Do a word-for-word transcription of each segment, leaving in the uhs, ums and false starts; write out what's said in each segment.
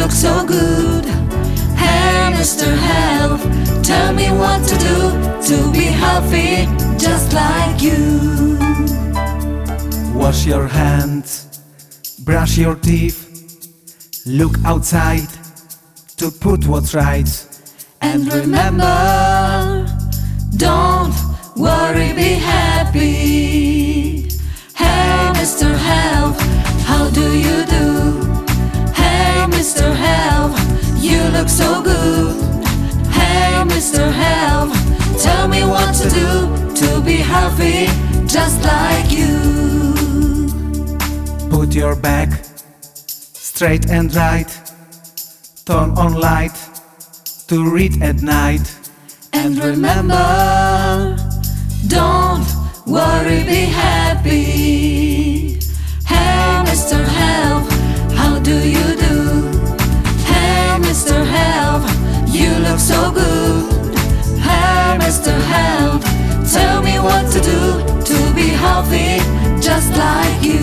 look so good. Hey, Mister Health, tell me what to do to be healthy, just like you. Wash your hands, brush your teeth, look outside to put what's right. And remember, don't worry, be happy. Hey, Mister Health, how do you do? Hey, Mister Health, you look so good. Hey, Mister Health, tell me what to do to be healthy, just like you. Put your back straight and right, turn on light to read at night. And remember, don't worry, be happy. Hey, Mister Health, how do you do? Hey, Mister Health, you look so good. Hey, Mister Health, tell me what to do to be healthy, just like you.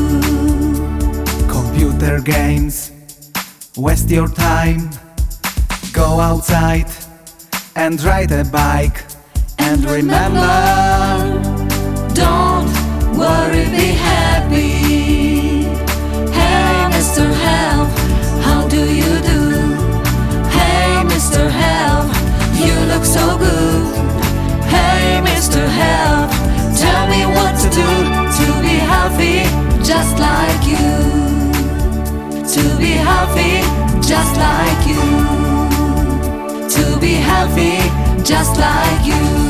Computer games, waste your time. Go outside and ride a bike. And remember, don't worry, be happy. Hey, Mister Health, how do you do? Hey, Mister Health, you look so good. Hey, Mister Health, tell me what to do to be healthy, just like you. To be healthy, just like you. To be healthy, just like you.